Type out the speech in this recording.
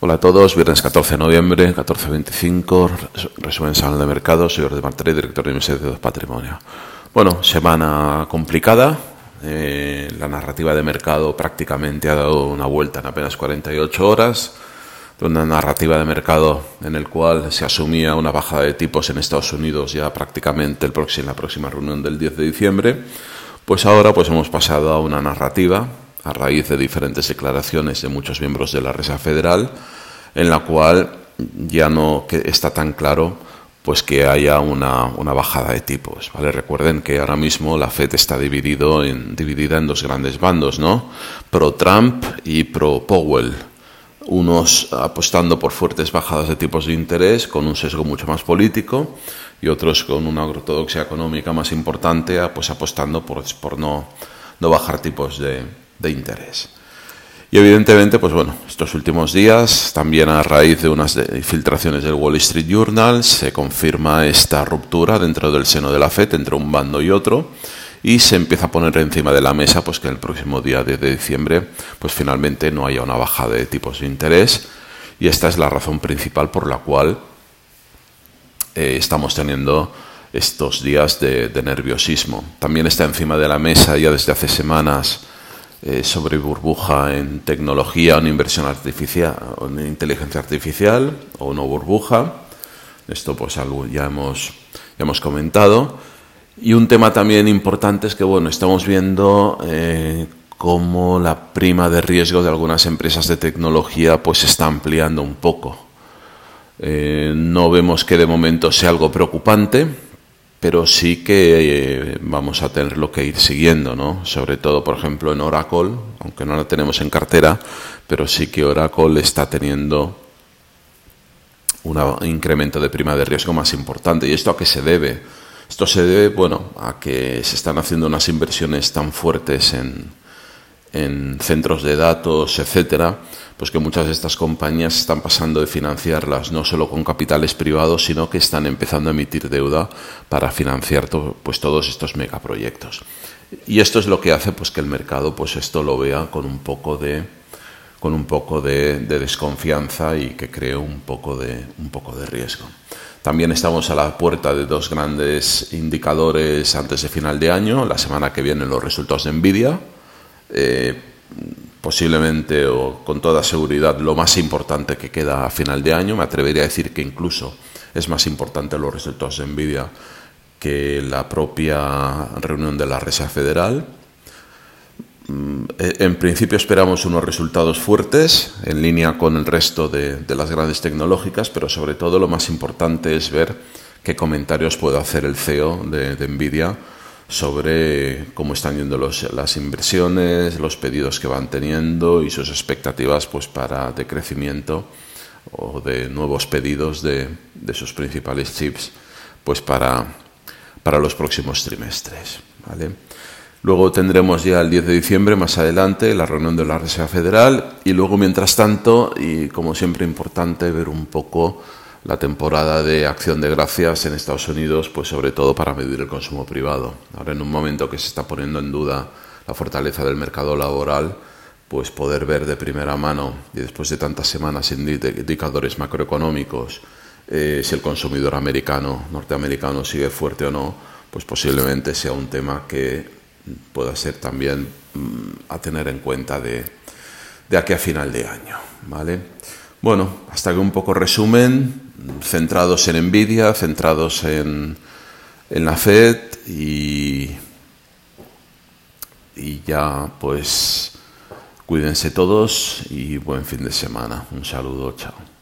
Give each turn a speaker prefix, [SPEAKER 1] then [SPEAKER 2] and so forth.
[SPEAKER 1] Hola a todos, viernes 14 de noviembre, 14:25, resumen semanal de mercado. Soy Jordi Martínez, director de Investigación de Patrimonio. Bueno, semana complicada. La narrativa de mercado prácticamente ha dado una vuelta en apenas 48 horas. Una narrativa de mercado en el cual se asumía una bajada de tipos en Estados Unidos ya prácticamente en la próxima reunión del 10 de diciembre. Pues ahora hemos pasado a una narrativa a raíz de diferentes declaraciones de muchos miembros de la Reserva Federal, en la cual ya no está tan claro pues que haya una bajada de tipos, ¿vale? Recuerden que ahora mismo la Fed está dividida en dos grandes bandos, ¿no? Pro Trump y pro Powell. Unos apostando por fuertes bajadas de tipos de interés con un sesgo mucho más político, y otros con una ortodoxia económica más importante, pues apostando por no bajar tipos de interés. Y evidentemente, estos últimos días, también a raíz de unas filtraciones del Wall Street Journal, se confirma esta ruptura dentro del seno de la Fed entre un bando y otro, y se empieza a poner encima de la mesa pues que el próximo día 10 de diciembre pues finalmente no haya una bajada de tipos de interés, y esta es la razón principal por la cual estamos teniendo estos días de nerviosismo. También está encima de la mesa ya desde hace semanas sobre burbuja en tecnología o en inversión artificial o en inteligencia artificial o no burbuja. Esto pues algo ya hemos comentado. Y un tema también importante es que estamos viendo cómo la prima de riesgo de algunas empresas de tecnología pues se está ampliando un poco. No vemos que de momento sea algo preocupante, pero sí que vamos a tenerlo que ir siguiendo, ¿no? Sobre todo, por ejemplo, en Oracle, aunque no la tenemos en cartera, pero sí que Oracle está teniendo un incremento de prima de riesgo más importante. ¿Y esto a qué se debe? Esto se debe, a que se están haciendo unas inversiones tan fuertes en centros de datos, etcétera, pues que muchas de estas compañías están pasando de financiarlas no solo con capitales privados, sino que están empezando a emitir deuda para financiar todos estos megaproyectos. Y esto es lo que hace que el mercado esto lo vea con un poco de desconfianza y que cree un poco de riesgo. También estamos a la puerta de dos grandes indicadores antes de final de año. La semana que viene los resultados de Nvidia, posiblemente o con toda seguridad lo más importante que queda a final de año. Me atrevería a decir que incluso es más importante los resultados de Nvidia que la propia reunión de la Reserva Federal. En principio esperamos unos resultados fuertes en línea con el resto de las grandes tecnológicas, pero sobre todo lo más importante es ver qué comentarios puede hacer el CEO de Nvidia sobre cómo están yendo las inversiones, los pedidos que van teniendo y sus expectativas para de crecimiento o de nuevos pedidos de sus principales chips para los próximos trimestres, ¿vale? Luego tendremos ya el 10 de diciembre, más adelante, la reunión de la Reserva Federal, y luego, mientras tanto, y como siempre importante, ver un poco la temporada de Acción de Gracias en Estados Unidos, pues sobre todo para medir el consumo privado. Ahora, en un momento que se está poniendo en duda la fortaleza del mercado laboral, pues poder ver de primera mano, y después de tantas semanas sin indicadores macroeconómicos, si el consumidor norteamericano sigue fuerte o no, pues posiblemente sea un tema que pueda ser también a tener en cuenta de aquí a final de año, ¿vale? Hasta aquí un poco resumen, centrados en Nvidia, centrados en la Fed, y ya cuídense todos y buen fin de semana. Un saludo, chao.